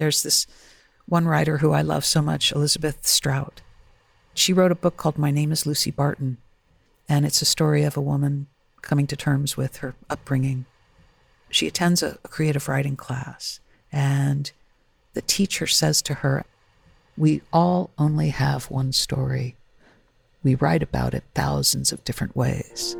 There's this one writer who I love so much, Elizabeth Strout. She wrote a book called My Name is Lucy Barton, and it's a story of a woman coming to terms with her upbringing. She attends a creative writing class, and the teacher says to her, "We all only have one story. We write about it thousands of different ways."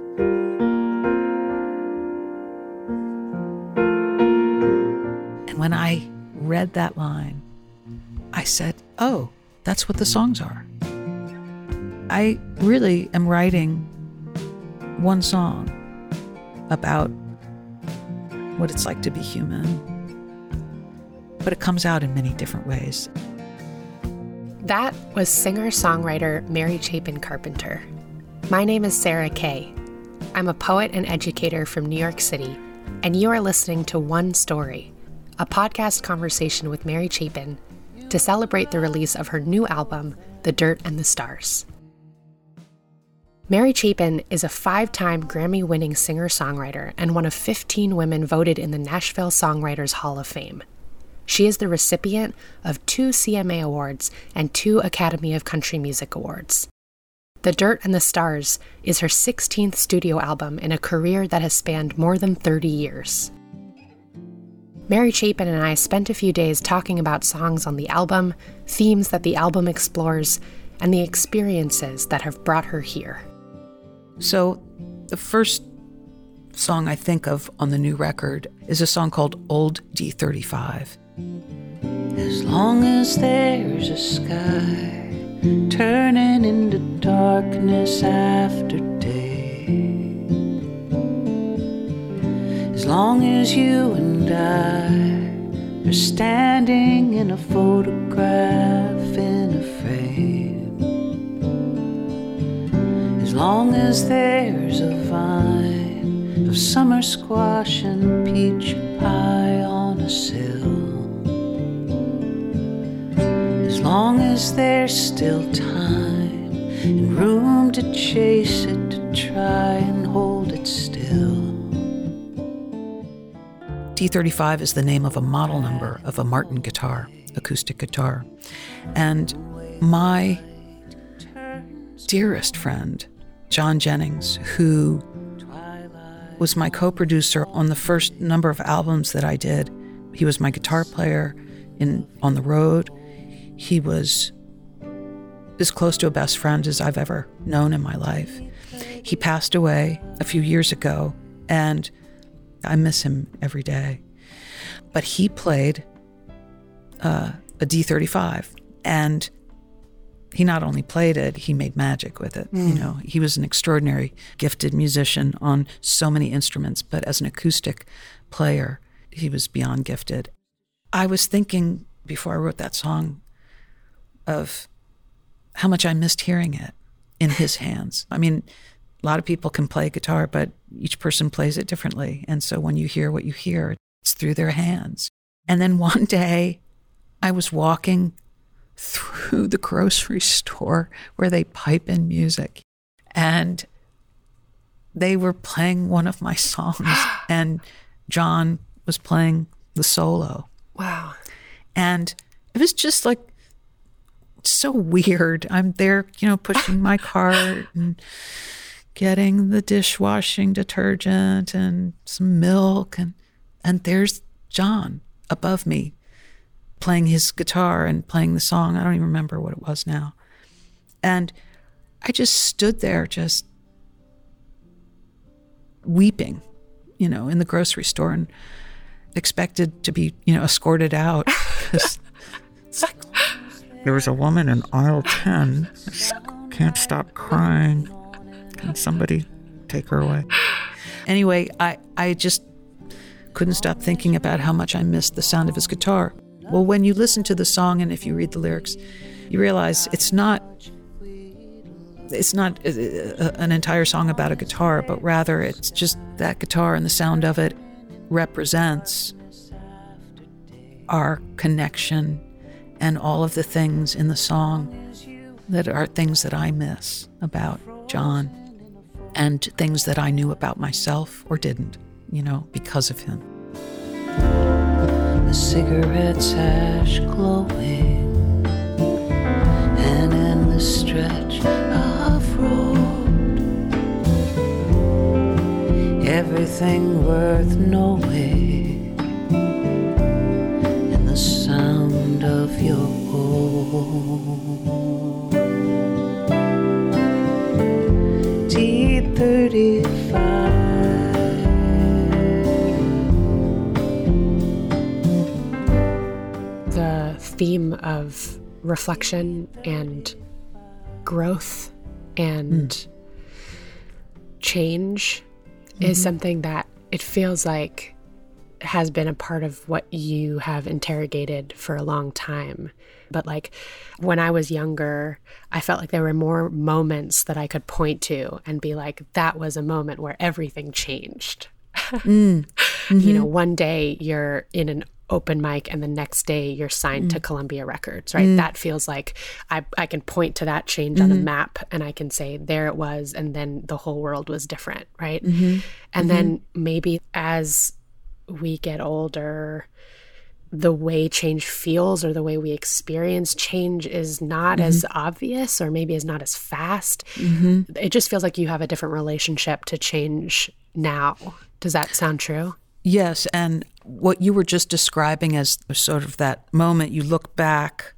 And when I read that line, I said, oh, that's what the songs are. I really am writing one song about what it's like to be human, but it comes out in many different ways. That was singer-songwriter Mary Chapin Carpenter. My name is Sarah Kay. I'm a poet and educator from New York City, and you are listening to One Story, a podcast conversation with Mary Chapin to celebrate the release of her new album, The Dirt and the Stars. Mary Chapin is a 5-time Grammy-winning singer-songwriter and one of 15 women voted in the Nashville Songwriters Hall of Fame. She is the recipient of 2 CMA Awards and 2 Academy of Country Music Awards. The Dirt and the Stars is her 16th studio album in a career that has spanned more than 30 years. Mary Chapin and I spent a few days talking about songs on the album, themes that the album explores, and the experiences that have brought her here. So the first song I think of on the new record is a song called Old D35. As long as there's a sky turning into darkness after day, as long as you and I are standing in a photograph in a frame, as long as there's a vine of summer squash and peach pie on a sill, as long as there's still time and room to chase it, to try and hold it still. D35 is the name of a model number of a Martin guitar, acoustic guitar. And my dearest friend, John Jennings, who was my co-producer on the first number of albums that I did. He was my guitar player on the road. He was as close to a best friend as I've ever known in my life. He passed away a few years ago, and I miss him every day. But he played a D35, and he not only played it, he made magic with it. You know, he was an extraordinary, gifted musician on so many instruments, but as an acoustic player, he was beyond gifted. I was thinking, before I wrote that song, of how much I missed hearing it in his hands. I mean, a lot of people can play guitar, but each person plays it differently. And so when you hear what you hear, it's through their hands. And then one day, I was walking through the grocery store where they pipe in music, and they were playing one of my songs, and John was playing the solo. Wow. And it was just like so weird. I'm there, pushing my cart and getting the dishwashing detergent and some milk, and there's John above me playing his guitar and playing the song. I don't even remember what it was now. And I just stood there just weeping, in the grocery store, and expected to be, escorted out. It's like, there was a woman in aisle 10. Can't stop crying. Can somebody take her away? Anyway, I just couldn't stop thinking about how much I missed the sound of his guitar. Well, when you listen to the song and if you read the lyrics, you realize it's not an entire song about a guitar, but rather it's just that guitar, and the sound of it represents our connection and all of the things in the song that are things that I miss about John, and things that I knew about myself or didn't, because of him. the cigarette's ash glowing, an endless stretch of road, everything worth knowing, and the sound of your home. T35. The theme of reflection and growth and change is something that it feels like has been a part of what you have interrogated for a long time. But like when I was younger, I felt like there were more moments that I could point to and be like, that was a moment where everything changed. You know, one day you're in an open mic and the next day you're signed to Columbia Records, right? That feels like I can point to that change on a map and I can say, there it was, and then the whole world was different, right? And then maybe as we get older, the way change feels or the way we experience change is not as obvious or maybe is not as fast. It just feels like you have a different relationship to change now. Does that sound true? Yes, and what you were just describing as sort of that moment, you look back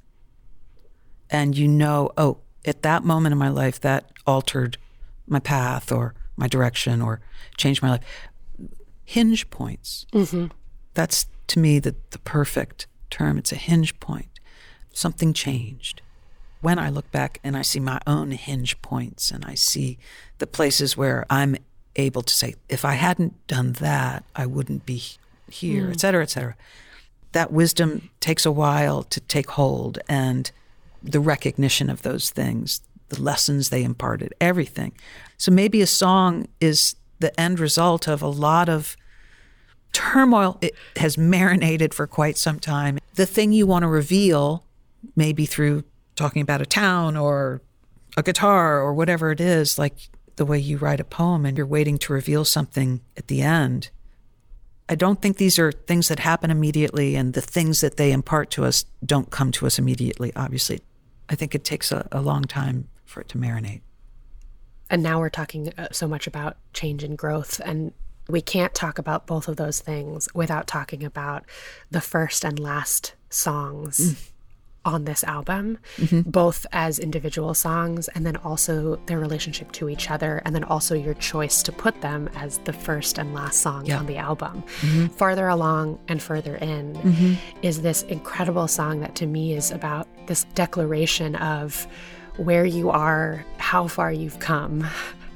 and you know, oh, at that moment in my life, that altered my path or my direction or changed my life. Hinge points. That's, to me, the perfect term. It's a hinge point. Something changed. When I look back and I see my own hinge points and I see the places where I'm able to say, if I hadn't done that, I wouldn't be here, et cetera, et cetera. That wisdom takes a while to take hold, and the recognition of those things, the lessons they imparted, everything. So maybe a song is the end result of a lot of turmoil. It has marinated for quite some time. The thing you want to reveal, maybe through talking about a town or a guitar or whatever it is, like the way you write a poem and you're waiting to reveal something at the end. I don't think these are things that happen immediately, and the things that they impart to us don't come to us immediately, obviously. I think it takes a long time for it to marinate. And now we're talking so much about change and growth, and we can't talk about both of those things without talking about the first and last songs on this album, both as individual songs and then also their relationship to each other, and then also your choice to put them as the first and last song on the album. Farther Along and Further In is this incredible song that to me is about this declaration of where you are, how far you've come.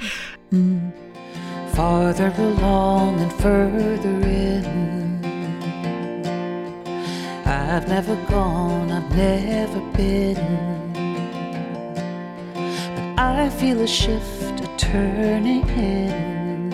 Farther along and further in, I've never gone, I've never been, but I feel a shift, a turning in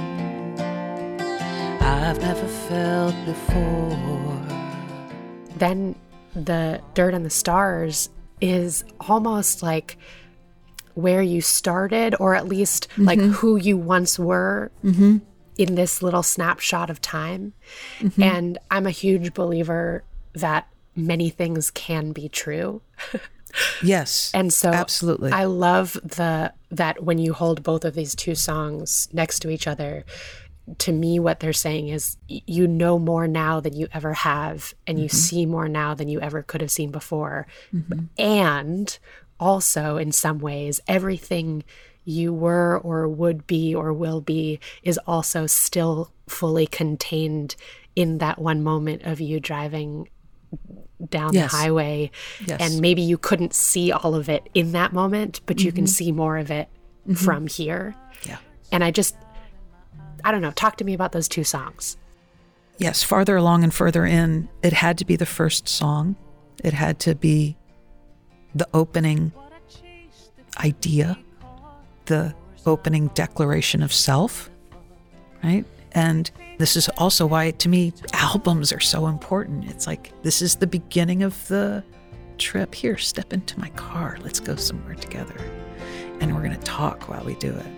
I've never felt before. Then the Dirt on the Stars is almost like where you started, or at least like who you once were in this little snapshot of time. And I'm a huge believer that many things can be true. Yes. And so absolutely. I love that when you hold both of these two songs next to each other, to me what they're saying is you know more now than you ever have, and you see more now than you ever could have seen before. And also, in some ways, everything you were or would be or will be is also still fully contained in that one moment of you driving down the highway. And maybe you couldn't see all of it in that moment, but you can see more of it from here. And I don't know, talk to me about those two songs. Yes, Farther Along and Further In, it had to be the first song. It had to be the opening idea, the opening declaration of self, right? And this is also why, to me, albums are so important. It's like, this is the beginning of the trip. Here, step into my car. Let's go somewhere together. And we're going to talk while we do it.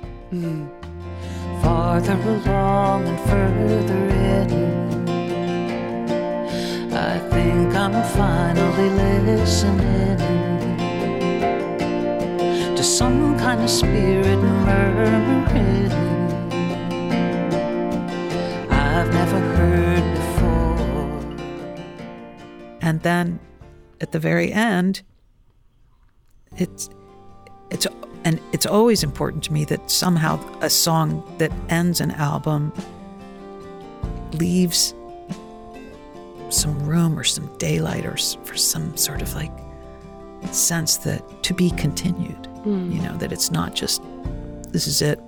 Farther along and further in, I think I'm finally listening to some kind of spirit murmuring I've never heard before. And then at the very end, it's always important to me that somehow a song that ends an album leaves some room or some daylight or for some sort of like sense that to be continued, you know, that it's not just, this is it.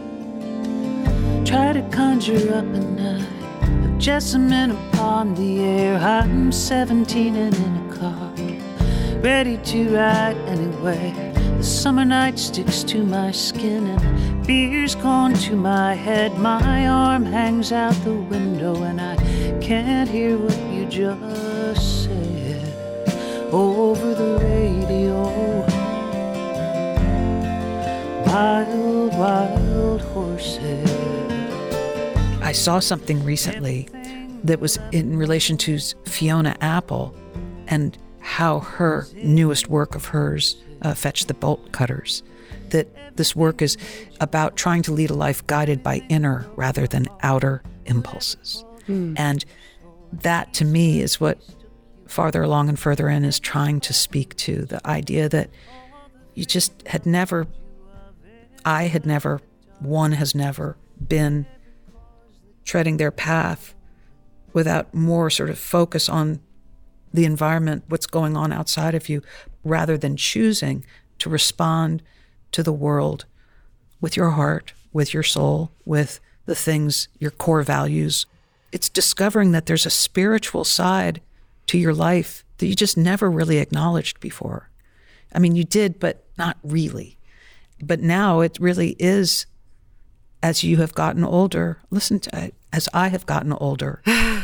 Try to conjure up a night of jessamine upon the air. I'm 17 and in a car, ready to ride anyway. The summer night sticks to my skin and beer's gone to my head. My arm hangs out the window and I can't hear what you just said over the radio. Wild, wild horses. I saw something recently that was in relation to Fiona Apple and how her newest work of hers, Fetch the Bolt Cutters, that this work is about trying to lead a life guided by inner rather than outer impulses. And that to me is what Farther Along and Further In is trying to speak to, the idea that you just one has never been treading their path without more sort of focus on the environment, what's going on outside of you, rather than choosing to respond to the world with your heart, with your soul, with the things, your core values. It's discovering that there's a spiritual side to your life that you just never really acknowledged before. I mean, you did, but not really. But now it really is, as you have gotten older, as I have gotten older,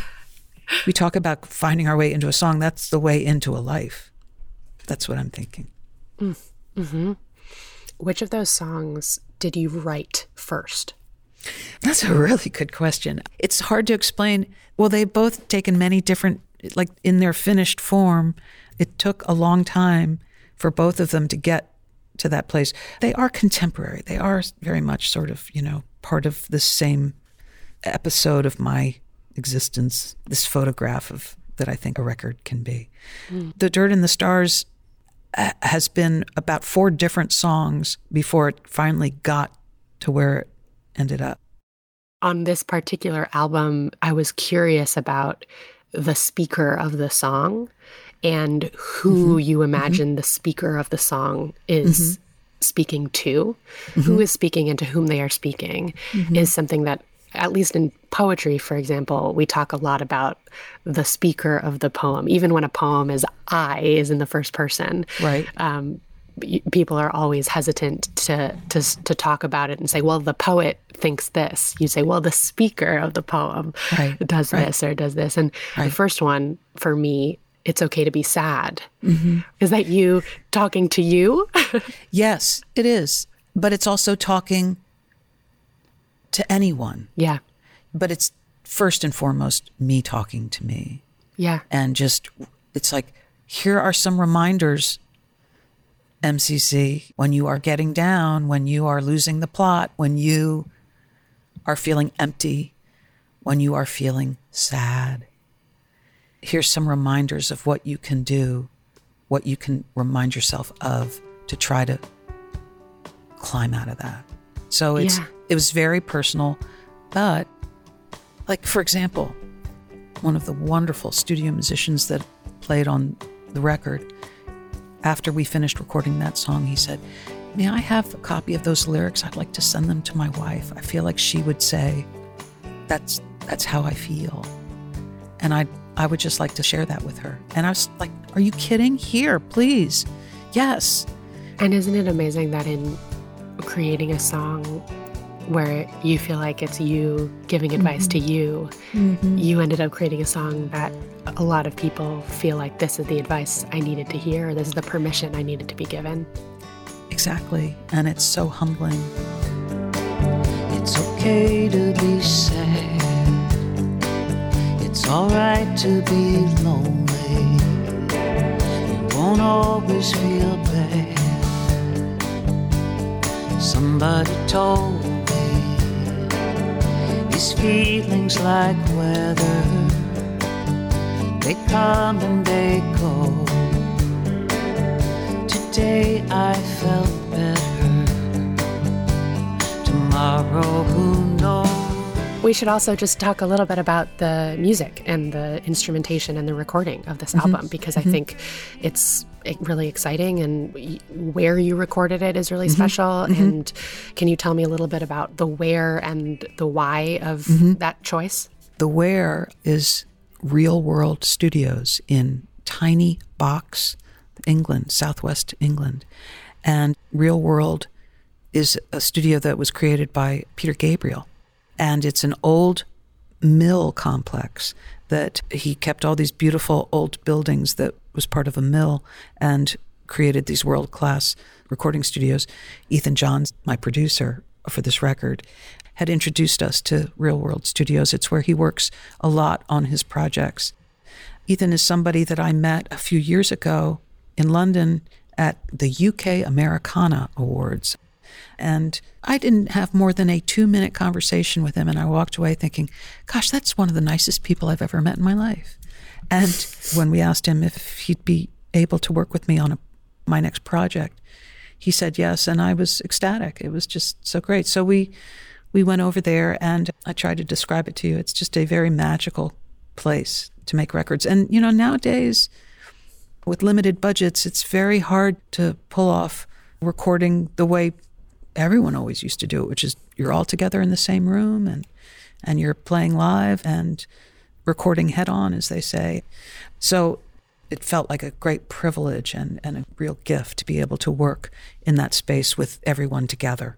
we talk about finding our way into a song. That's the way into a life. That's what I'm thinking. Mm-hmm. Which of those songs did you write first? That's a really good question. It's hard to explain. Well, they've both taken many different, like in their finished form, it took a long time for both of them to get to that place. They are contemporary. They are very much sort of, part of the same episode of my existence, this photograph of that I think a record can be. The Dirt and the Stars has been about 4 different songs before it finally got to where it ended up. On this particular album, I was curious about the speaker of the song and who you imagine the speaker of the song is speaking to, who is speaking and to whom they are speaking, is something that, at least in poetry, for example, we talk a lot about the speaker of the poem. Even when a poem is in the first person, right? People are always hesitant to talk about it and say, well, the poet thinks this. You say, well, the speaker of the poem does this or does this. And the first one, for me, It's Okay to Be Sad. Is that you talking to you? Yes, it is. But it's also talking to anyone. Yeah. But it's first and foremost me talking to me. Yeah. And just, it's like, here are some reminders, MCC, when you are getting down, when you are losing the plot, when you are feeling empty, when you are feeling sad. Here's some reminders of what you can do, what you can remind yourself of to try to climb out of that. So it was very personal, but like, for example, one of the wonderful studio musicians that played on the record, after we finished recording that song, he said, may I have a copy of those lyrics? I'd like to send them to my wife. I feel like she would say, that's how I feel. And I would just like to share that with her. And I was like, are you kidding? Here, please. Yes. And isn't it amazing that in creating a song where you feel like it's you giving advice to you, you ended up creating a song that a lot of people feel like this is the advice I needed to hear, or this is the permission I needed to be given. Exactly. And it's so humbling. It's okay to be sad. It's alright to be lonely. You won't always feel bad. Somebody told me these feelings like weather, they come and they go. Today I felt better. Tomorrow, who knows? We should also just talk a little bit about the music and the instrumentation and the recording of this album, because I think it's really exciting, and where you recorded it is really special. And can you tell me a little bit about the where and the why of that choice? The where is Real World Studios in Tiny Box, England, southwest England. And Real World is a studio that was created by Peter Gabriel. And it's an old mill complex that he kept all these beautiful old buildings that was part of a mill and created these world-class recording studios. Ethan Johns, my producer for this record, had introduced us to Real World Studios. It's where he works a lot on his projects. Ethan is somebody that I met a few years ago in London at the UK Americana Awards. And I didn't have more than a 2-minute conversation with him, and I walked away thinking, gosh, that's one of the nicest people I've ever met in my life. And when we asked him if he'd be able to work with me on my next project, he said yes, and I was ecstatic. It was just so great. So we went over there, and I tried to describe it to you. It's just a very magical place to make records. And, you know, nowadays, with limited budgets, it's very hard to pull off recording the way everyone always used to do it, which is you're all together in the same room and you're playing live and recording head on, as they say. So it felt like a great privilege and a real gift to be able to work in that space with everyone together.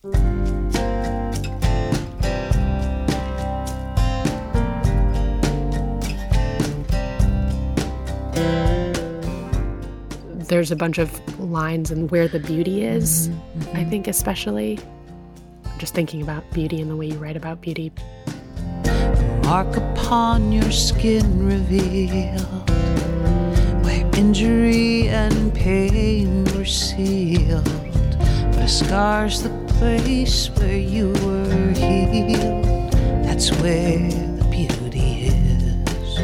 There's a bunch of lines in Where the Beauty Is, I think especially. I'm just thinking about beauty and the way you write about beauty. The mark upon your skin revealed, where injury and pain were sealed, but a scar's the place where you were healed. That's where the beauty is.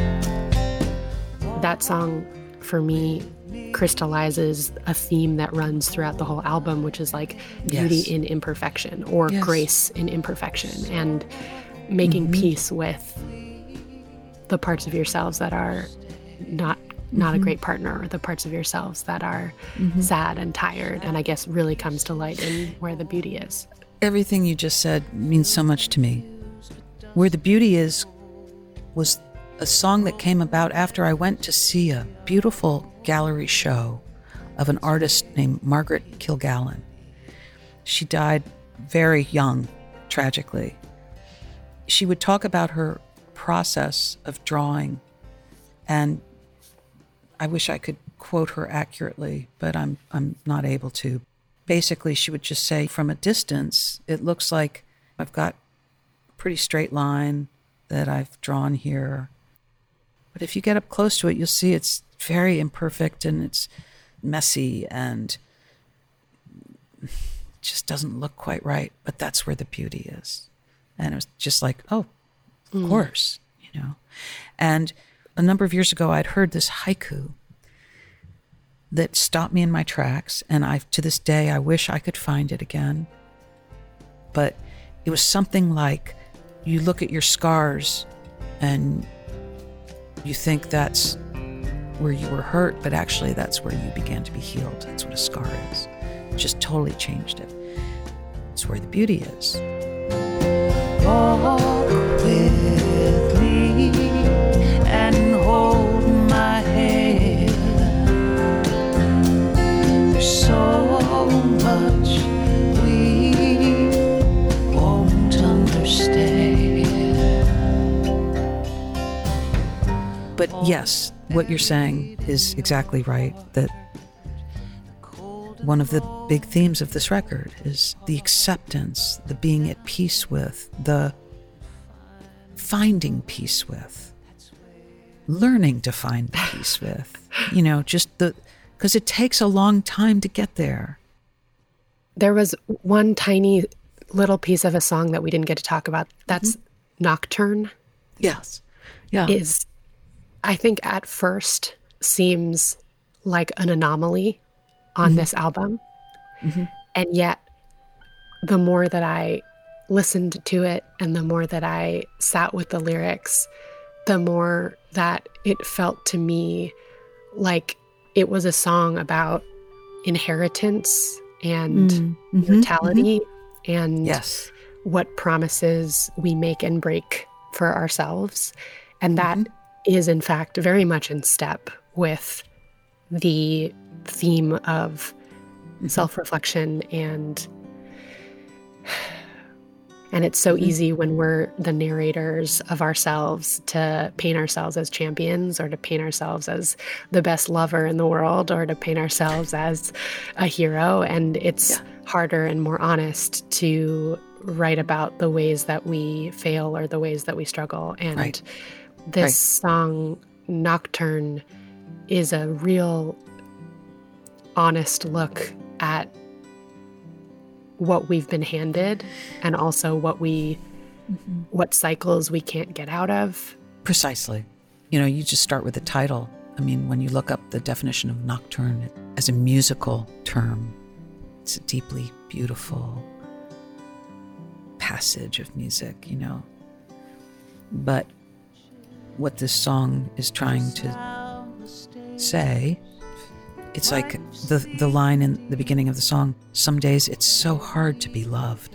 That song, for me, crystallizes a theme that runs throughout the whole album, which is like beauty in imperfection, or grace in imperfection, and making peace with the parts of yourselves that are not a great partner, or the parts of yourselves that are sad and tired, and I guess really comes to light in Where the Beauty Is. Everything you just said means so much to me. Where the Beauty Is was a song that came about after I went to see a beautiful gallery show of an artist named Margaret Kilgallen. She died very young, tragically. She would talk about her process of drawing, and I wish I could quote her accurately, but I'm not able to. Basically, she would just say, from a distance, it looks like I've got a pretty straight line that I've drawn here. But if you get up close to it, you'll see it's very imperfect and it's messy and it just doesn't look quite right. But that's where the beauty is. And it was just like, oh, of course, you know. And a number of years ago, I'd heard this haiku that stopped me in my tracks. And to this day, I wish I could find it again. But it was something like, you look at your scars and you think that's where you were hurt, but actually that's where you began to be healed. That's what a scar is. It just totally changed it. It's where the beauty is. Walk with me and hold my hand. There's so much we won't understand. But yes, what you're saying is exactly right, that one of the big themes of this record is the acceptance, the being at peace with, the finding peace with learning to find the peace with, because it takes a long time to get there. There was one tiny little piece of a song that we didn't get to talk about. That's Nocturne. Yes. Yeah. Is, I think at first seems like an anomaly on this album. And yet the more that I listened to it and the more that I sat with the lyrics, the more that it felt to me like it was a song about inheritance and mortality and what promises we make and break for ourselves. And that is, in fact, very much in step with the theme of self-reflection and it's so easy when we're the narrators of ourselves to paint ourselves as champions or to paint ourselves as the best lover in the world or to paint ourselves as a hero. And it's harder and more honest to write about the ways that we fail or the ways that we struggle. And this song, Nocturne, is a real honest look at what we've been handed and also what cycles we can't get out of. Precisely. You just start with the title. I mean, when you look up the definition of nocturne as a musical term, it's a deeply beautiful passage of music, But what this song is trying to say, it's like the line in the beginning of the song, some days it's so hard to be loved.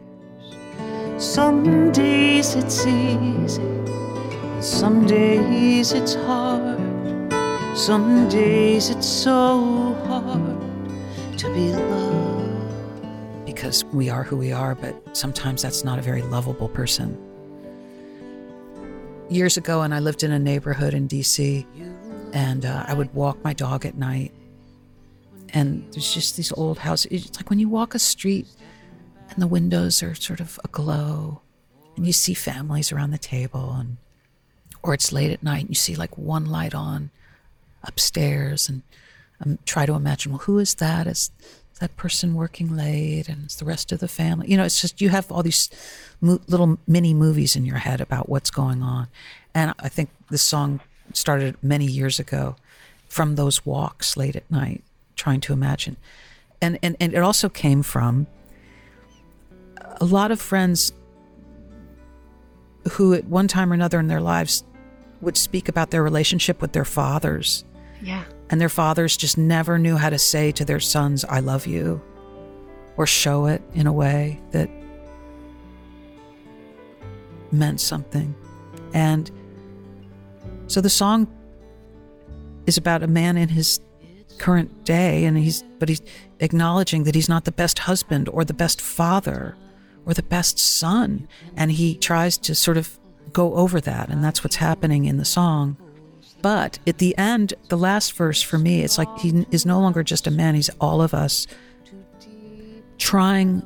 Some days it's easy, some days it's hard. Some days it's so hard to be loved. Because we are who we are, but sometimes that's not a very lovable person. Years ago, and I lived in a neighborhood in D.C., and I would walk my dog at night. And there's just these old houses. It's like when you walk a street and the windows are sort of aglow and you see families around the table, or it's late at night and you see like one light on upstairs, and try to imagine, well, who is that? Is that person working late? And it's the rest of the family. It's just, you have all these little mini movies in your head about what's going on. And I think this song started many years ago from those walks late at night, trying to imagine. And it also came from a lot of friends who at one time or another in their lives would speak about their relationship with their fathers. Yeah. And their fathers just never knew how to say to their sons, I love you, or show it in a way that meant something. And so the song is about a man in his current day, and he's acknowledging that he's not the best husband or the best father or the best son, and he tries to sort of go over that, and that's what's happening in the song. But at the end, the last verse for me, it's like he is no longer just a man, he's all of us trying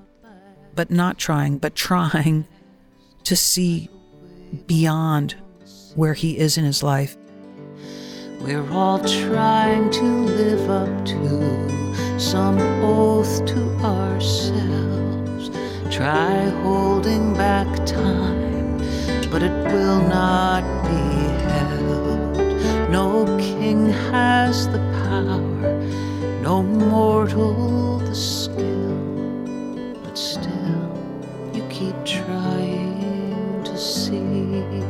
to see beyond where he is in his life. We're all trying to live up to some oath to ourselves. Try holding back time, but it will not be held. No king has the power, no mortal the skill, but still you keep trying to see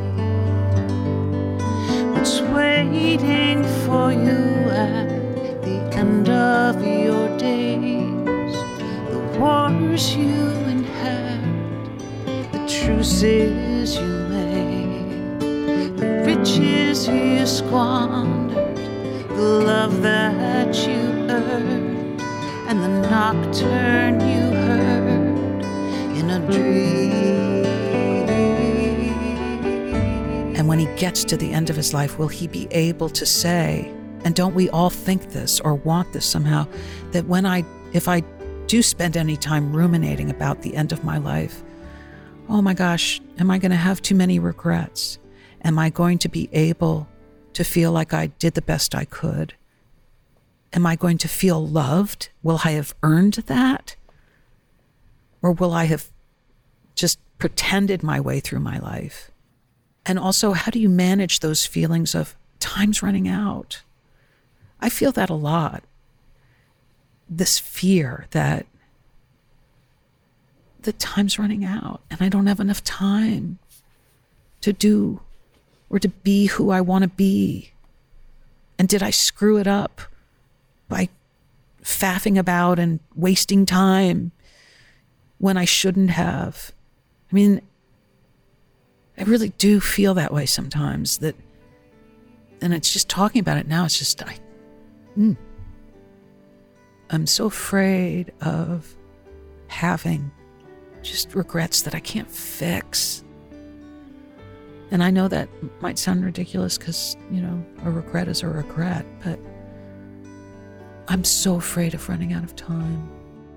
what's waiting for you at the end of your days. The wars you inherit, the truces you made, the riches you squandered, the love that you earned, and the nocturne you heard in a dream. And when he gets to the end of his life, will he be able to say, and don't we all think this or want this somehow, that if I do spend any time ruminating about the end of my life, oh my gosh, am I going to have too many regrets? Am I going to be able to feel like I did the best I could? Am I going to feel loved? Will I have earned that? Or will I have just pretended my way through my life? And also, how do you manage those feelings of time's running out? I feel that a lot. This fear that the time's running out and I don't have enough time to do or to be who I want to be. And did I screw it up by faffing about and wasting time when I shouldn't have? I mean, I really do feel that way sometimes, that, and it's just talking about it now, it's just, I'm so afraid of having just regrets that I can't fix. And I know that might sound ridiculous because, a regret is a regret, but I'm so afraid of running out of time.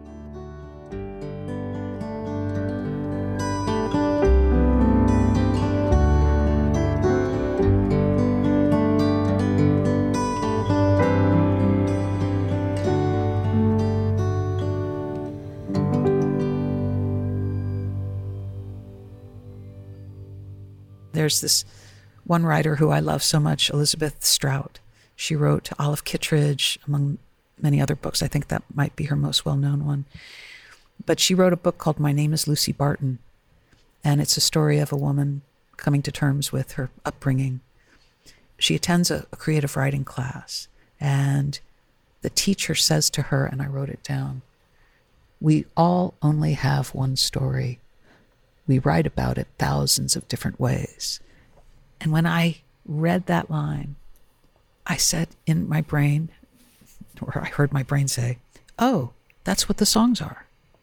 There's this one writer who I love so much, Elizabeth Strout. She wrote Olive Kitteridge, among many other books. I think that might be her most well-known one. But she wrote a book called My Name is Lucy Barton, and it's a story of a woman coming to terms with her upbringing. She attends a creative writing class, and the teacher says to her, and I wrote it down, "We all only have one story. We write about it thousands of different ways." And when I read that line, I said in my brain, or I heard my brain say, oh, that's what the songs are.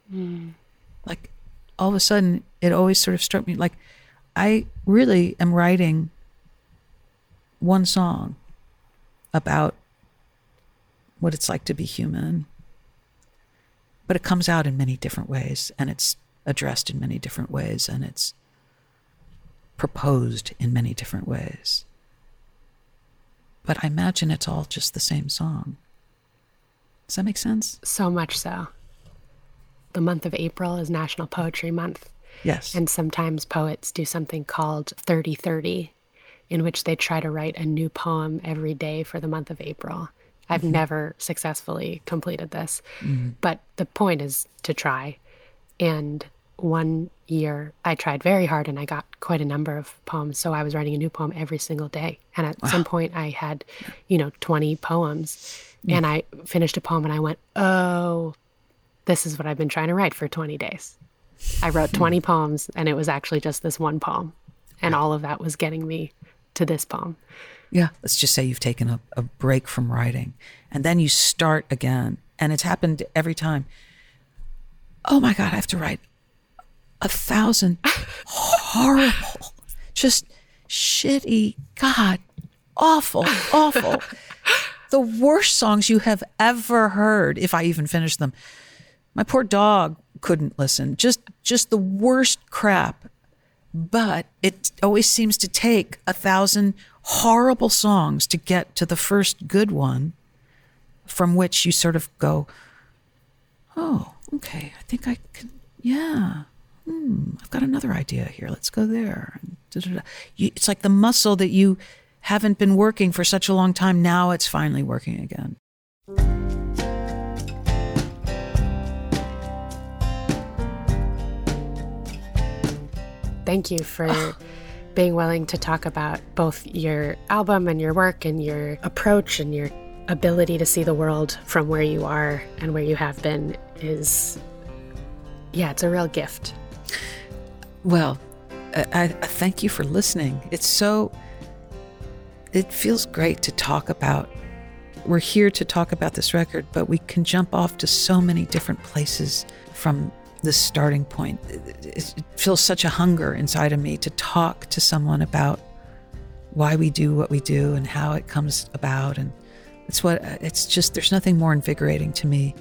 Like, all of a sudden, it always sort of struck me, like, I really am writing one song about what it's like to be human, but it comes out in many different ways, and it's addressed in many different ways, and it's proposed in many different ways. But I imagine it's all just the same song. Does that make sense? So much so. The month of April is National Poetry Month. Yes. And sometimes poets do something called 30-30, in which they try to write a new poem every day for the month of April. I've never successfully completed this, but the point is to try. And one year I tried very hard and I got quite a number of poems. So I was writing a new poem every single day. And at some point I had, 20 poems. And I finished a poem and I went, oh, this is what I've been trying to write for 20 days. I wrote 20 poems and it was actually just this one poem. And all of that was getting me to this poem. Yeah. Let's just say you've taken a break from writing and then you start again. And it's happened every time. Oh my God, I have to write 1,000 horrible, just shitty, God, awful, the worst songs you have ever heard, if I even finished them. My poor dog couldn't listen, just the worst crap. But it always seems to take 1,000 horrible songs to get to the first good one, from which you sort of go, oh, okay, I think I can, yeah. I've got another idea here. Let's go there. It's like the muscle that you haven't been working for such a long time. Now it's finally working again. Thank you for being willing to talk about both your album and your work and your approach and your ability to see the world from where you are and where you have been is, it's a real gift. Well, I thank you for listening. It feels great to talk about. We're here to talk about this record, but we can jump off to so many different places from this starting point. It feels such a hunger inside of me to talk to someone about why we do what we do and how it comes about. And it's just, there's nothing more invigorating to me.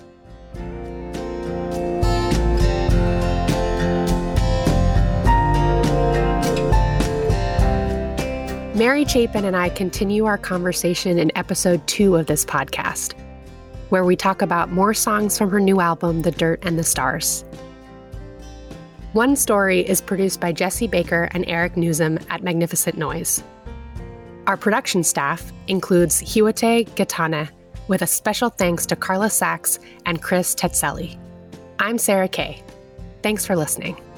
Mary Chapin and I continue our conversation in episode 2 of this podcast, where we talk about more songs from her new album, The Dirt and the Stars. One Story is produced by Jesse Baker and Eric Newsom at Magnificent Noise. Our production staff includes Hiwate Gatane, with a special thanks to Carla Sachs and Chris Tetzelli. I'm Sarah Kay. Thanks for listening.